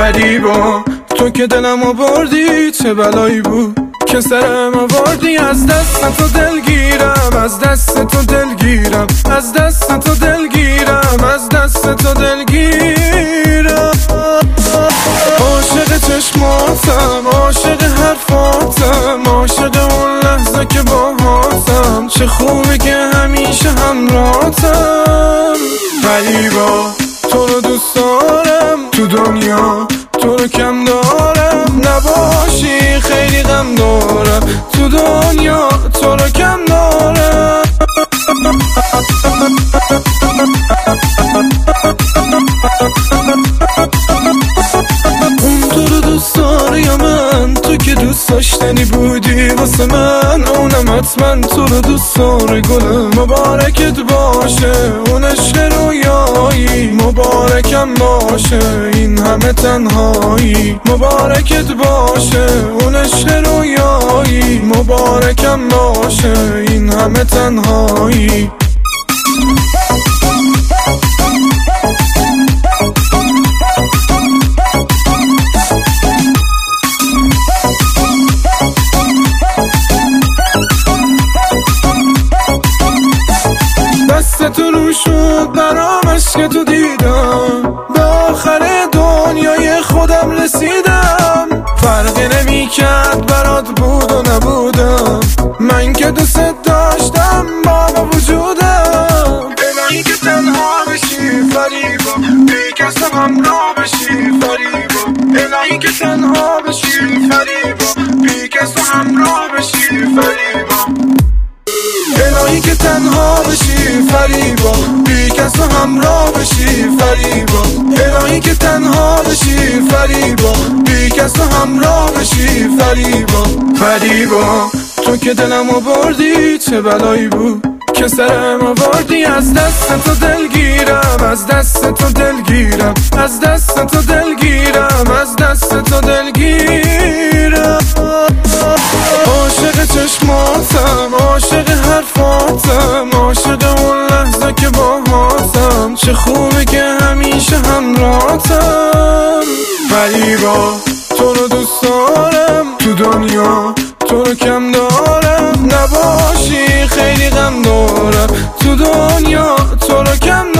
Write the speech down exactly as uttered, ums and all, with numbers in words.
فریبا تو که دلم آوردی، چه بلایی بود که سرم آوردی. از دست تو دلگیرم، از دست تو دلگیرم، از دست تو دلگیرم، از دست تو دلگیرم. عاشق چشماتم، عاشق حرفاتم، عاشق اون لحظه که باهاتم. چه خوبه که همیشه همراهتم. فریبا تو رو دوست دارم، تو دنیا تو رو کم دارم. نباشی خیلی غم دارم، تو دنیا تو رو کم دارم. اون تو رو دوست داری یا من؟ تو که دوست داشتنی بودی واسه من. اونم حتما تو رو دوست داره. گلم مبارکت باشه اون عشق رویایی، مبارکم باشه این همه تنهایی. مبارکت باشه اون عشق رویایی، مبارکم باشه این همه تنهایی. دست تو رو شد برام عشق تو دیدم، به آخر دنیای خودم رسیدم. فرقی نمی کرد برات بود و نبودم، من که دوست داشتم با وجودم. الهی که تنها بشی فریبا، بی کس همراه بشی فریبا. الهی که تنها بشی فریبا، بی کس همراه بشی فریبا. الهی که تنها بشی فریبا، بی کس همراه بشی فریبا. الهی که تنها بشی فریبا، بی کس همراه بشی فریبا. فریبا تو که دلم آوردی، چه بلایی بود که سرم آوردی. از دست تو دلگیرم، از دست تو دلگیرم، از دست تو دلگیرم، از دست تو دلگیرم. عاشق چشماتم، عاشق حرفاتم، عاشق اون لحظه که باهاتم. چه خوبه که همیشه همراهتم. فریبا تو رو دوست دارم، تو دنیا تو رو کم دارم. نباشی خیلی غم دارم، تو دنیا تو رو کم